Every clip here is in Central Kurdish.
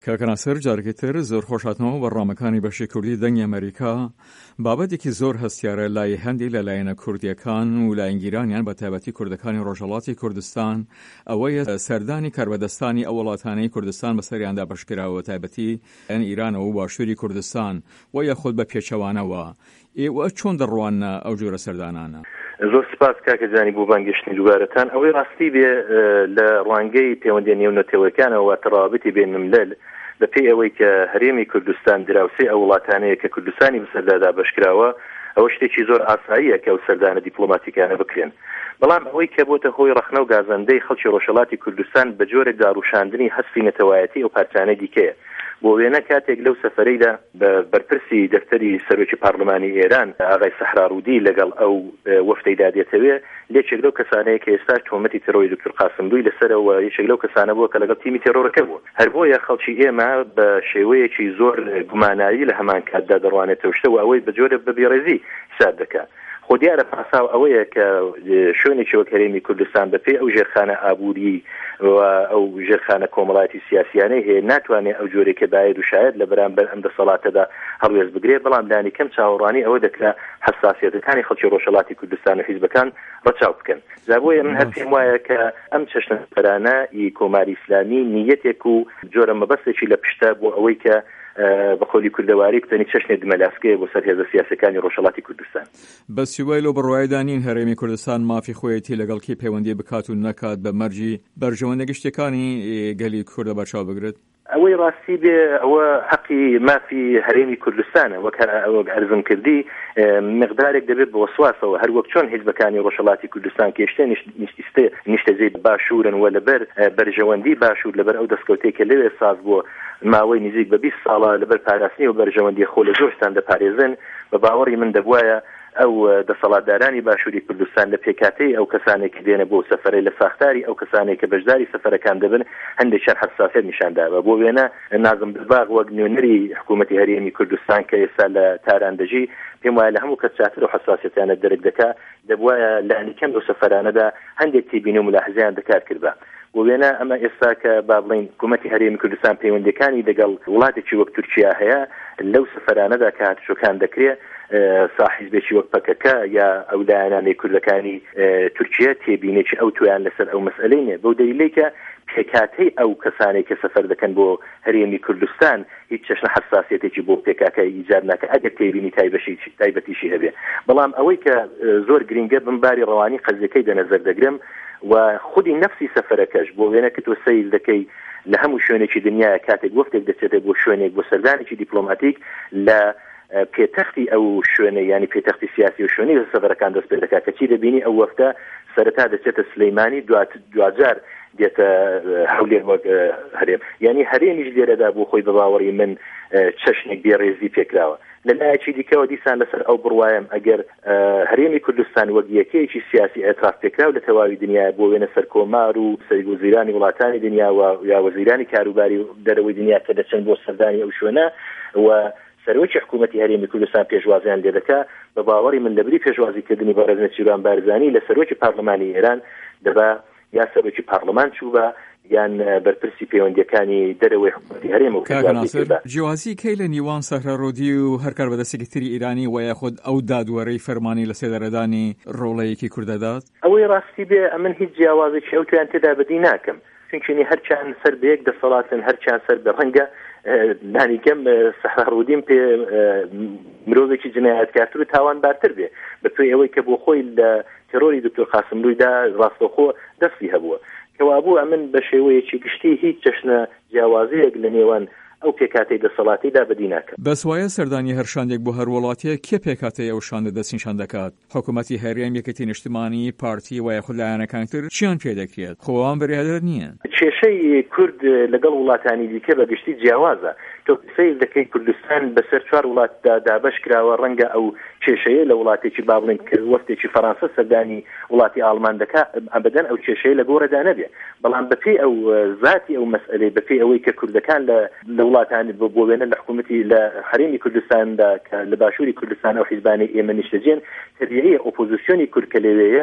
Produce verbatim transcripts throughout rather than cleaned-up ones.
کاکەناسەر جارگەتر زۆر خۆشاتنەوە بەڕامەکانی بەشی کوردی دەنگی ئەمریکا بابەتێکی زۆر هەستیارە لای هەندێک لەلایەنە کوردیەکان و لایەنگیرانیان بە تایبەتی کوردەکانی ڕۆژهەڵاتی کوردستان ئەوەیە سەردانی کاربەدەستانی ئەو وڵاتانەی کوردستان بەسەریاندا بەشکراوە تایبەتی ئەن ئیرانەوە و باشووری کوردستان و یەخود بە پێچەوانەوە ئێوە چۆن دەڕوانە ئەو جۆرە سەردانانە؟ زۆر سپاس کاکەجانی بۆ بانگشتنی دووبارەتان. ئەوەی ڕاستی بێ لە ڕوانگەی پەیوەندی نێونەتەوەکانەوە تەڕابەتی بین ملل بەپێی ئەوەی کە هەرێمی کوردستان دراوسێ ئەو وڵاتانەیە کە کوردستانی بەسەردادا بەشکراوە ئەوە شتێکی زۆر ئاساییە کە ئەو سەردانە دیپلۆماتیکانە بکرێن. بەڵام ئەوەی کە بۆتە هۆی ڕەخنە و گازەندەی خەڵکی ڕۆژهەڵاتی کوردستان بە جۆرێک داڕوشاندنی هەستی نەتەوایەتی ئەو پارچانەی دیکەیە. بۆ وێنە کاتێک لەو سەفەرەیدا بە بەرپرسی دەفتەری سەرۆکی پارلمانی ئێران ئاغای سەحرارودی لەگەڵ ئەو وەفتەی دادێتەوێ لێچێک لەو کەسانەیە کە ئێستا تۆمەتی تەرۆری دکتۆر قاسملووی لەسەرەوە یەکێک لەو کەسانە بووە کە لەگەڵ تیمی تێرۆرەکە بوو. هەر بۆیە خەڵکی ئێمە بە شێوەیەکی زۆر گوماناوی لە هەمان کاتدا دەڕوانێتەوە شتە و ئەوەی بە جۆرە بە بێڕێزی حساب دەکات. خۆ دیارە پاساو ئەوەیە کە شوێنێکی وەک هەرێمی کوردستان بەپێی ئەو ژێرخانە ئابووری و ئەو ژێرخانە کۆمەڵایەتی سیاسیانەی هەیە ناتوانێت ئەو جۆرێکە باید و شاید لە بەرامبەر ئەم دەسەڵاتەدا هەڵوێز بگرێ. بەڵام لانی کەم چاوەڕوانی ئەوە دەکرا حساسیەتەکانی خەڵکی ڕۆژهەڵاتی کوردستان و حیزبەکان ڕەچاو بکەن. جا بۆیە من هەر پێم وایە کە ئەم چەشنەسەرانە ئی کۆماری ئیسلامی نیەتێک و جۆرە مەبەستێکی لە پشتە بۆ ئەوەی کە بەخۆلی کوردەواری بتەنی چەشنێ دمەلاسکەیە بۆ سەر هێزە سیاسەکانی ڕۆژهەڵاتی کوردستان. بە سیوای لەو بڕوایدانین هەرێمی کوردستان مافی خۆیەتی لەگەڵ کێ پەیوەندی بکات و نەکات بە مەرجی بەرژەوەندە گشتەکانی گەلی کوردە بەرچاو بگرێت؟ ئەوەی ڕاستی بێ ئەوە حەقی مافی هەرێمی کوردستانە وەک ئەوە ئەرزم کردی مقدارێک دەبێت بە وەسواسەوە هەر وەک چۆن حیزبەکانی ڕۆژهەڵاتی کوردستان کێشتە نیشتە نیشتەجێ باشوورن و لەبەر بەرژەوەندی باشوور لەبەر ئەو دەستکەوتەی کە لەوێ ساز بووە ماوەی نزیک بە بیست ساڵە لەبەر پاراستنی و بەرژەوەندی خۆ لە زۆرشتان دەپارێزن بە باوەڕی من دەبوایە ئەو دەسەڵاتدارانی باشووری کوردستان لە پێکاتەی ئەو کەسانێکی دێنە بۆ سەفەرەی لە ساختاری ئەو کەسانێک کە بەشداری سەفەرەکان دەبن هەندێک شەر حساسیت نیشانداوە. بۆ وێنە نازم دباغ وەک نوێنەری حکوومەتی هەرێمی کوردستان کە ئێستا لە تاراندەژی پێم وایە لە هەموو کەس چاتر و حساسیتیانە دەرک دەکات دەبوایە لانی کەم لەو سەفەرانەدا هەندێک تێبینی و ملاحزەیان دەکار کردبا. بۆ وێنە ئەمە ئێستا کە با بڵین حکوومەتی هەرێمی کوردستان پەیوەندیەکانی لەگەڵ وڵاتێکی وەک تورکیا هەیە لەو سەفەرانەدا کە هاتوچۆکان دەکرێت ساحیزبێکی وەک پەکەکە یا ئەو لایەنانەی کوردەکانی تورکیا تێبینێکی ئەو تویان لەسەر ئەو مەسئلەی نیە. بەو دەلیلەی کە پێکاتەی ئەو کەسانێک کە سەفەر دەکەن بۆ هەرێمی کوردستان هیچ چەشنە حساسیەتێکی بۆ پێکاکە ئیجاد ناکە ئەگەر تێبینی تایبەتیشی هەبێ. بەڵام ئەوەی کە زۆر گرنگە بمباری ڕەوانی قەزیەکەی دەنەزەر دەگرم و خودی نفسی سەفەرەکەش بۆ وێنە کە تۆ سەیر دەکەی لە هەموو شوێنێکی دنیاە کاتێک وەفتێک دەچێتە بۆ شوێنێک بۆ سەردانێکی دیپلۆماتیک لە پێتەختی ئەو شوێنە ینی پێتەختی سیاسی و شوێنی لە سەفەرەکان دەست پێ دەکات کە چی دەبینی ئەو وەفتە سەرەتا دەچێتە سلەیمانی دوجار دێتە هەولێر وەک هەرێم ینی هەرێمیش لێرەدا بۆ خۆی بە باوەڕی من چەشنێک بێڕێزی پێکراوە. لەلایەکی دیکەوە دیسان لەسەر ئەو بڕوایم ئەگەر هەرێمی کوردستان وەک یەکەیەکی سیاسی ئێتراف پێکراو لە تەواوی دنیا بۆ وێنە سەرکۆمار و سەرگوزیرانی وڵاتانی دنیا و یا وەزیرانی کاروباری دەرەوەی دنیا کە دەچن بۆ سەردانی ئەو شوێنە و سەرۆکی حکوومەتی هەرێمی کوردستان پێشوازیان لێ دەکات بە باوەڕی من لەبری پێشوازیکردنی بەڕێز نەچیروان بارزانی لە سەرۆکی پارلمانی ئێران دەبا یا سەرۆکی پارلمان چوو بە یان بەرپرسی پەیوەندیەکانی دەرەوەی حکوومەتی هەرێم و جیازی کەی لە نیوان سەحرارۆدی و هەر کاربەدەستێکی تری ئیرانی و یاخود ئەو دادوەرەی فەرمانی لە سێدەرەدانی ڕۆڵەیەکی کوردەدات؟ ئەوەی ڕاستی بێ ئەمن هیچ جیاوازێکی ئەو تویان تێدا بەدی ناکەم چونکینی هەرچیان سەر بە یەک دەسەڵاتن هەرچیان سەر بە ڕەنگە نانیکەم سەحرارودیم پێ مرۆڤێکی جنایەتکارتر و تاوانبارتر بێ بەپێی ئەوەی کە بۆ خۆی لە تێرۆری دکتۆر قاسملوویدا ڕاستەوخۆ دەستی هەبووە کەوابوو ئەمن بە شێوەیەکی گشتی هیچ چەشنە جیاوازیەک لە نێوان ئەو پێکاتەی دەسەڵاتیدا بەدی ناکەم. بەسوایە سەردانی هەر شاندێک بۆ هەر وڵاتیە کێ پێکاتەی ئەو شاندە دەستنیشان دەکات؟ حکوومەتی هەرێم، یەکێتی نیشتیمانی، پارتی و یاخود لایەنەکانتر چیان پێ دەکرێت؟ خۆوان بەریادەر نییە. کێشەی کورد لەگەڵ وڵاتانی دیکە بە گشتی جیاوازە. تۆ سیر دەکەی کوردستان بەسەر چوار وڵاتدا دابەش کراوە ڕەنگە ئەو کێشەیە لە وڵاتێکی با بڵێن وەفتێکی فەڕەنسا سەردانی وڵاتی ئاڵمان دەکات ئەبەدەن ئەو کێشەیە لە گۆڕەدا نەبێ. بەڵام بەپێی ئەو ذاتی ئەو مەسئلەی بەپێی ئەوەی کە کوردەکان لە وڵاتانی بۆ وێنە لە حکوومەتی لە هەرێمی کوردستاندا کە لە باشووری کوردستان و حیزبانی ئێمە نیشتەجێن تەبیعیە ئۆپۆزیسیۆنی کورد کە لەوەیە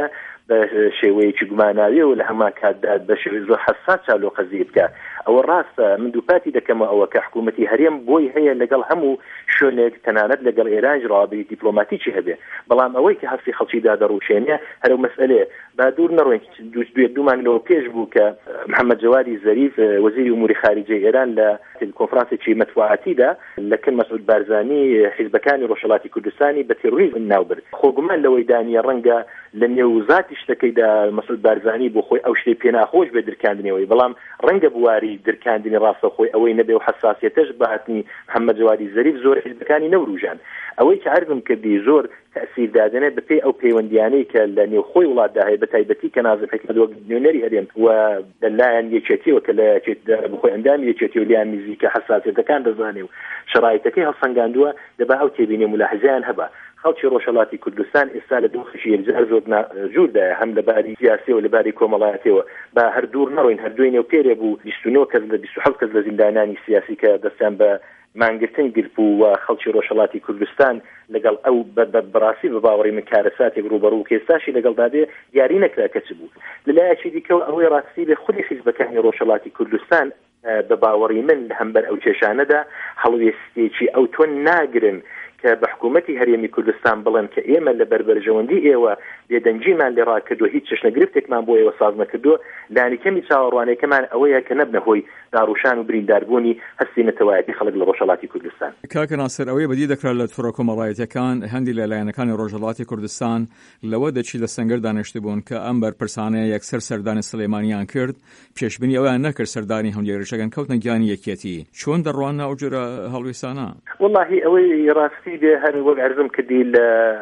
بە شێوەیەکی گوماناوی و لە هەمان کاتدا بە شێوەی زۆر حساس چالۆ قەزیە بکە. ئەوە ڕاستە، من دووپاتی دەکەمەوە ئەوە کە حکوومەتی هەرێم بۆی هەیە لەگەڵ هەموو شوێنێک تەنانەت لەگەڵ ئێران ڕابردی دیپلۆماتیکی هەبێ، بەڵام ئەوەی کە هەستی خەڵکیدا دەڕوشێنێ هەرو مەسئلەیە. با دوور نەڕۆین، دوێ دوو مانگەوە پێش بوو کە محەممەد جەوادی زەریف وەزیری ئوموری خارجەی ئێران لە کۆنفرانسێکی مەتبوعاتیدا لە کن مەسعود بارزانی حیزبەکانی ڕۆژهەڵاتی کوردستانی بە تێڕۆریزم ناوبرد. خۆگومان لەوەی دانیە ڕەنگە لە نێوزاتی شتەکەیدا مەسعود بارزانی بۆ خۆی ئەو شتەی پێناخۆش بێ درکاندنەوەی، بەڵام ڕەنگە بواری درکاندنی ڕاستەخۆی ئەوەی نەبێ و حساسیەتەش بەهاتنی محەممەد جەوادی زەریف زۆر حیزبەکانی نەوروژان. ئەوەی کە عەرزم کردی زۆر تەسیر دادنێ بە پێی ئەو پەیوەندیانەی کە لە نێو خۆی وڵاتدا هەیە، بە تایبەتی کە نازم حکمت وەک نوێنەری هەرێم و لەلایەن یەکێتیەوە کە لە بخۆی ئەندامی یەکێتی و لیان نزیکە حساسیەتەکان دەزانێ و شرایطەکەی هەڵسەنگاندووە، دەبا ئەو تێبینێ ملاحظەیان هەبە. خەڵکی ڕۆژهەڵاتی کوردستان ئێستا لە دوو خشی یەکجار زۆر جووردایە، هەم لەباری سیاسی و لەباری کۆمەڵایەتیەوە. با هەر دوور نەڕۆین، هەردووی نێو پێرێ بوو بیست و نۆ کەس لە بیست و حەوت کەس لە زیندانانی سیاسی کە دەستیان بە مانگرتن گرتبوو و خەڵکی ڕۆژهەڵاتی کوردستان لەگەڵ ئەو بەڕاستی بە باوەڕی من کارەساتێک ڕوبەڕوو کێستاشی لەگەڵدا بێ دیاری نەکرا کە چ بوو. لەلایەکی دیکەوە ئەوەی ڕاستی بێ خودی حیزبەکانی ڕۆژهەڵاتی کوردستان بە باوەڕی من هەمبەر ئەو کێشانەدا هەڵوێستێکی ئەو تۆ ناگرن کە بە حکوومەتی هەرێمی کوردستان بڵێن کە ئێمە لە بەربەرژەوەندی ئێوە بێدەنجیمان لێ ڕاکردووە، هیچ چشنەگرفتێکمان بۆ ئێوە ساز نەکردووە. لانیکەمی چاوەڕوانەکەمان ئەوەیە کە نەبنە هۆی داڕوشان و برینداربوونی هەستی نەتەوایەتی خەڵک لە ڕۆژهەڵاتی کوردستان. کاکە ناسر، ئەوەی بەدی دەکرا لە تووڕە کۆمەڵایەتیەکان هەندی لەلایەنەکانی ڕۆژهەڵاتی کوردستان لەوە دەچی لە سەنگەر دانیشتبوون کە ئەم بەرپرسانەیە یەکسەر سەردانی سلێمانیان کرد، پێشبینی ئەویان نەکرد سەردانی هەولێرشەکان کەوتنە گیانی یەکێتی. چۆن دەڕوانە ئەو جۆرە هەڵوێستانە؟ وەڵاهی ئەوەی ڕاستی بێ هەر وەک عەرزم کردی لە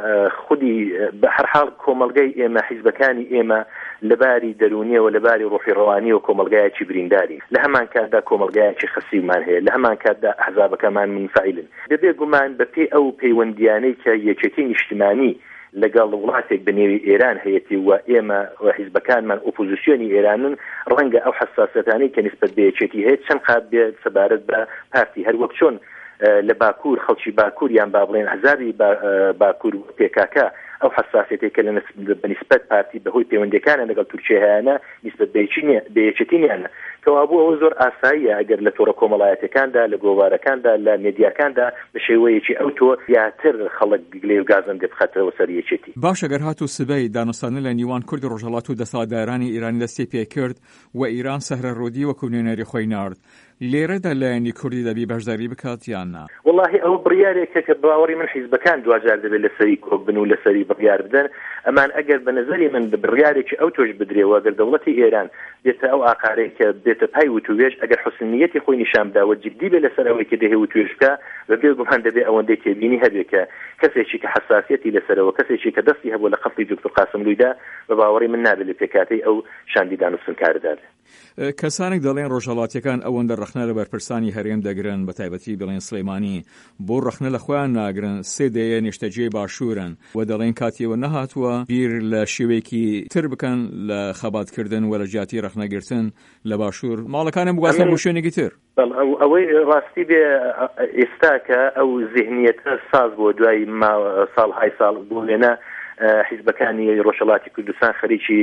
خودی بە هەر حاڵ کۆمەڵگەی ئێمە حیزبەکانی ئێمە لەباری دەرونیەوە لەباری ڕۆحی ڕەوانی و کۆمەڵگایەکی برینداری، لە هەمان کاتدا کۆمەڵگایەکی خەسیومان هەیە، لە هەمان کاتدا ئەحزابەکەمان منفعیلن. دەبێ گومان بە پێی ئەو پەیوەندیانەی کە یەکێتی نیشتیمانی لەگەڵ وڵاتێک بنێوی ئێران هەیەتی و ئێمە حیزبەکانمان ئۆپۆزیسیۆنی ئێرانن، ڕەنگە ئەو حساسەتانەی کە نسبەت بە یەکێتی هەیە چەند قات بێت سەبارەت بە پارتی هەر وەک چۆن لە باکوور خەڵکی باکوور یان با بڵێن عەزابی باکوور پێکاکە ئەو حساسیەتی کە لە بەنسبەت پارتی بەهۆی پەیوەندیەکانە لەگەڵ تورکیە هەیەنە نسبەت بە یەکێتینیانە، کەوا بوو ئەوە زۆر ئاساییە ئەگەر لە تۆڕە کۆمەڵایەتەکاندا لە گۆوارەکاندا لە مێدیاکاندا بە شێوەیەکی ئەو تۆ زیاتر خەڵک گلێ و گازم دێ بخاتەوە سەر یەکێتی. باش ئەگەر هاتوو سبەی دانوستانە لە نیوان کوردی ڕۆژهەڵات و دەسەڵاتدارانی ئێرانی دەستی پێ کرد و ئیران سەهرەڕۆدی وەکو نوێنەری خۆی نارد، لێرەدا لایەنی کوردی دەبی بەشداری بکات یان نا؟ وەڵاهی ئەوە بڕیارێکە کە باوەڕی من حیزبەکان دوجار دەبێت لەسەری کۆک بن و لەسەری بڕیار بدەن. ئەمان ئەگەر بە نەزەری من بڕیارێکی ئەو تۆش بدرێەوە ئەگەر دەوڵەتی ئێران بێتە ئەو ئاقارەی کە بێتە پای وتوێژ، ئەگەر حوسنیەتی خۆی نیشان بداوە جددی بێ لەسەر ئەوەی کە دەهێ وتوێژ بکە، بەبێ گومان دەبێ ئەوەندەی تێبینی هەبێ کە کەسێکی کە حساسیەتی لەسەرەوە، کەسێکی کە دەستی هەبوو لە قەفڵی دکتۆر قاسم لویدا، بە باوەڕی من نابێت لە پێکاتەی ئەو شاندیدان و سنکاردار. کەسانێک دەڵێن ڕۆژهەڵاتیەکان ئەوەندە ڕەخنە لە بەرپرسانی هەرێم دەگرن، بە تایبەتی بڵێن سلەیمانی بۆ ڕەخنە لە خۆیان ناگرن، سێ دەیە نیشتەجێ باشوورن و دەڵێن کاتیەوە نەهاتووە بیر لە شێوەیەکی تر بکەن لە خەباتکردن و لە جیاتی ڕەخنەگرتن لە باشوور، ماڵەکانم بگوازن بۆ شوێنێکی تر. ئەوەی ڕاستی بێ ئێستا کە ئەو ذهنیەتە ساز بۆ دوای ساڵهای ساڵ بۆ وێنە حیزبەکانی ڕۆژهەڵاتی کوردستان خەریکی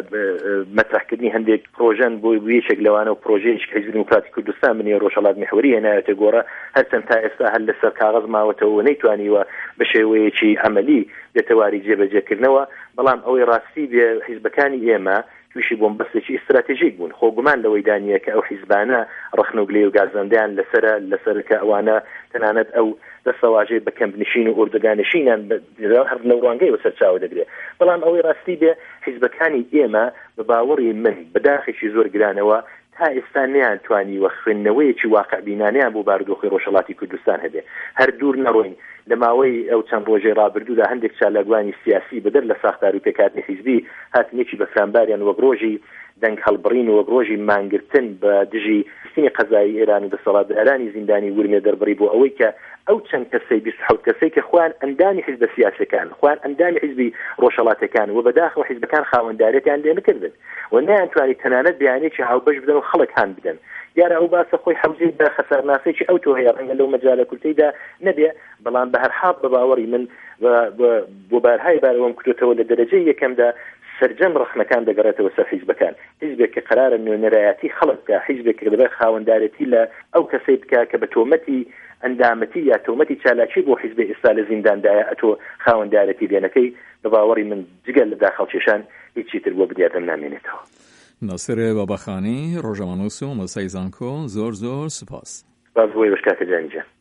مەترحکردنی هەندێک پرۆژەن بۆ یەکێک لەوانە و پرۆژەیەکی حیزبی دموکراتی کوردستان بنێ ڕۆژهەڵات محوری هێنایەتە گۆڕە، هەرچەند تا ئێستا هەر لەسەر کاغەز ماوەتەوە نەیتوانیوە بە شێوەیەکی عەمەلی بێتەواری جێبەجێکردنەوە. بەڵام ئەوەی ڕاستی بێ حیزبەکانی ئێمە تویشی بۆمبەستێکی ئستراتیژیک بوون. خۆگومان لەوەی دانیە کە ئەو حیزبانە ڕەخنە و گلێ و گازەندەیان لەسرە لەسەرکە ئەوانە تەنانەت ئەو دەسەواژەی بە کەمپنشین و ئوردەگانشینیان هەر لەو ڕوانگەی وەسەر چاوە دەگرێت. بەڵام ئەوەی ڕاستی بێ حیزبەکانی ئێمە بە باوەڕی من بەداخێکی زۆر گرانەوە تا ئێستا نەیانتوانی وە خوێندنەوەیەکی واقعبینانەیان بۆ بارودۆخی ڕۆژهەڵاتی کوردستان هەبێ. هەر دوور نەڕۆین لە ماوەی ئەو چەند ڕۆژەی ڕابردوودا هەندێک چالاکوانی سیاسی بەدەر لە ساختار و پێکاتنی حیزبی هاتنێکی بە فرامباریان وەک ڕۆژی دەنگ هەڵبڕین و وەک ڕۆژی مانگرتن بە دژی سینی قەزایی ئێران و دەسەڵاتدارانی زیندانی ورمێ دەربڕی بۆ ئەوەی کە ئەو چەند کەسەی بیست و حەوت کەسەی کە خوان ئەندامی حیزبە سیاسەکان، خوان ئەندامی حیزبی ڕۆژهەڵاتەکان و بەداخەوە حیزبەکان خاوەنداریەتیان لێ نەکردن و نەیانتوانی تەنانەت بەیانێکی هاوبەش بدەن و خەڵک هان بدەن. دیارە ئەو باسە خۆی حەوزەی بە خەسارناسێکی ئەو تۆ هەیە ڕەنگە لەو مەجالە کورتەیدا نەبێ، بەڵام بە هەر حاڵ بە باوەڕی من بۆ بارهای بارەوەم کردوتەوە لە دەرەجەی یەکەمدا سرجەم ڕخنەکان دەگەڕێتەوە سەر حیزبەکان. حیزبێک کە قرارە نوێنەرایەتی خەڵکە، حیزبێک کە دەبێت خاوەندارەتی لە ئەو کەسەی بکە کە بە تۆمەتی ئەندامەتی یا تۆمەتی چالاکی بۆ حیزبی ئێستا لە زینداندایە ئەتۆ خاوەندارەتی دێنەکەی بە باوەڕی من جگەل لە داخەڵکێشان هیچی تر بۆ بدیادەم نامێنێتەوە. ناسر بابەخانی ڕۆژەمانووس و مەسای زانکۆ زۆر زۆر سوپاس. باز بۆی بەشکاتە جانیجان.